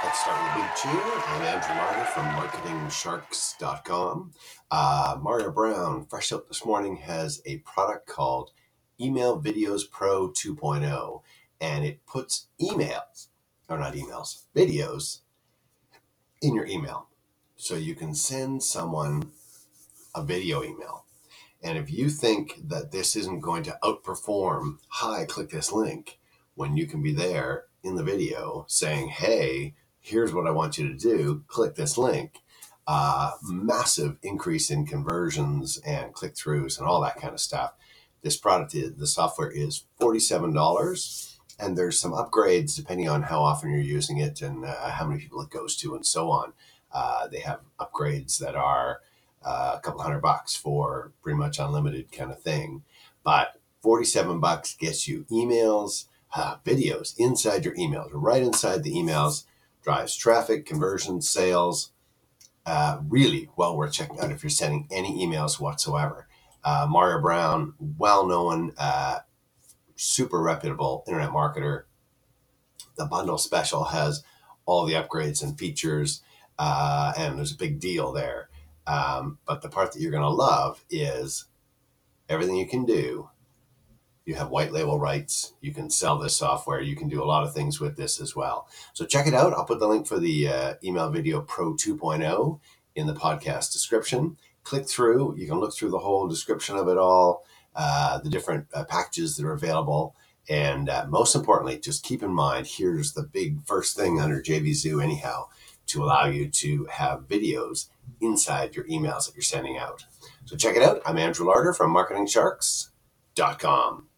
Let's start with a big cheer. I'm Andrew Larder from MarketingSharks.com. Mario Brown, fresh out this morning, has a product called Email Videos Pro 2.0, and it puts videos in your email. So you can send someone a video email. And if you think that this isn't going to outperform, hi, click this link, when you can be there in the video saying, hey, here's what I want you to do, click this link, massive increase in conversions and click-throughs and all that kind of stuff. The software is $47, and there's some upgrades depending on how often you're using it and how many people it goes to and so on. They have upgrades that are a couple $100 for pretty much unlimited kind of thing. But $47 gets you emails, videos inside your emails, right inside the emails, drives traffic, conversions, sales. Really well worth checking out if you're sending any emails whatsoever. Mario Brown, well-known, super reputable internet marketer. The bundle special has all the upgrades and features, and there's a big deal there. But the part that you're going to love is everything you can do. You have white label rights. You can sell this software. You can do a lot of things with this as well. So check it out. I'll put the link for the Email Video Pro 2.0 in the podcast description. Click through. You can look through the whole description of it all, the different packages that are available. And most importantly, just keep in mind, here's the big first thing under JVZoo anyhow, to allow you to have videos inside your emails that you're sending out. So check it out. I'm Andrew Larder from MarketingSharks.com.